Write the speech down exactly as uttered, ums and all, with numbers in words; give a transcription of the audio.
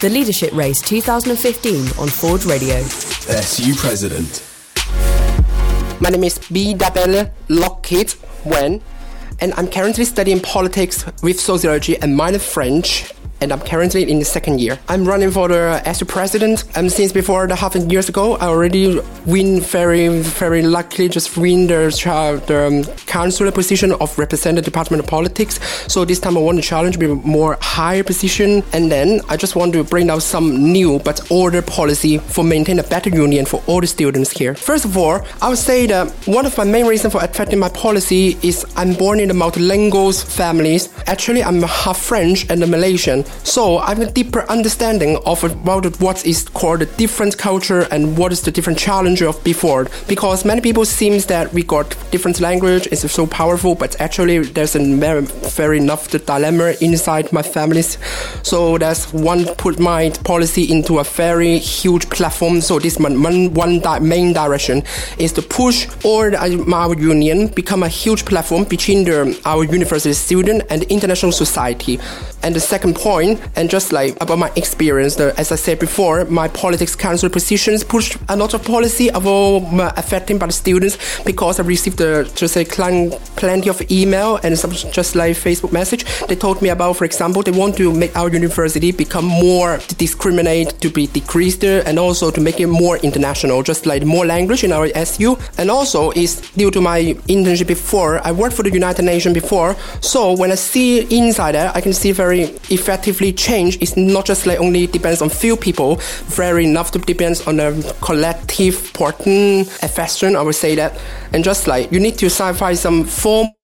The Leadership Race twenty fifteen on Forge Radio. S U President. My name is B. Dabelle Lockheed Wen, and I'm currently studying politics with sociology and minor French. And I'm currently in the second year. I'm running for the S U president. Um, since before the half a years ago, I already win very, very luckily just win the, the um, councillor position of representative department of politics. So this time I want to challenge with a more higher position. And then I just want to bring out some new but older policy for maintain a better union for all the students here. First of all, I would say that one of my main reasons for affecting my policy is I'm born in a multilingual families. Actually, I'm half French and a Malaysian. So I have a deeper understanding of about what is called the different culture and what is the different challenge of before. Because many people seems that we got different language, it's so powerful, but actually there's a very, very enough the dilemma inside my families. So that's one put my policy into a very huge platform. So this one, one, one di- main direction is to push all the, our union become a huge platform between the, our university student and the international society. And the second point, and just like about my experience, the, as I said before, my politics council positions pushed a lot of policy about uh, affecting by the students because I received the, just like plenty of email and some just like Facebook message. They told me about, for example, they want to make our university become more to discriminate, to be decreased, and also to make it more international, just like more language in our S U. And also is due to my internship before, I worked for the United Nations before. So when I see inside there, I can see very effectively change. It's not just like only depends on few people, very enough to depends on a collective important affection, I would say that. And just like you need to find some form